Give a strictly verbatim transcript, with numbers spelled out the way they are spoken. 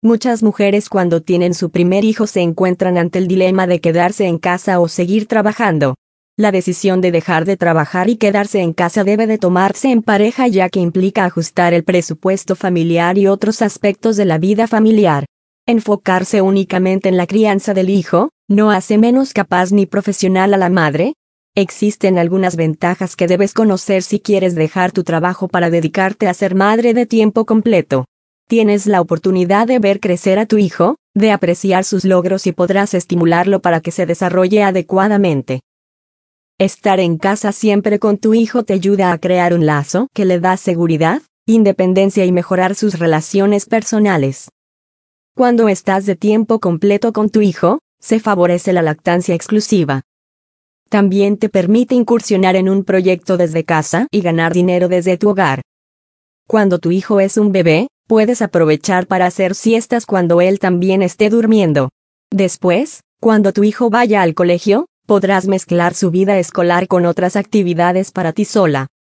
Muchas mujeres cuando tienen su primer hijo se encuentran ante el dilema de quedarse en casa o seguir trabajando. La decisión de dejar de trabajar y quedarse en casa debe de tomarse en pareja, ya que implica ajustar el presupuesto familiar y otros aspectos de la vida familiar. Enfocarse únicamente en la crianza del hijo no hace menos capaz ni profesional a la madre. Existen algunas ventajas que debes conocer si quieres dejar tu trabajo para dedicarte a ser madre de tiempo completo. Tienes la oportunidad de ver crecer a tu hijo, de apreciar sus logros y podrás estimularlo para que se desarrolle adecuadamente. Estar en casa siempre con tu hijo te ayuda a crear un lazo que le da seguridad, independencia y mejorar sus relaciones personales. Cuando estás de tiempo completo con tu hijo, se favorece la lactancia exclusiva. También te permite incursionar en un proyecto desde casa y ganar dinero desde tu hogar. Cuando tu hijo es un bebé, puedes aprovechar para hacer siestas cuando él también esté durmiendo. Después, cuando tu hijo vaya al colegio, podrás mezclar su vida escolar con otras actividades para ti sola.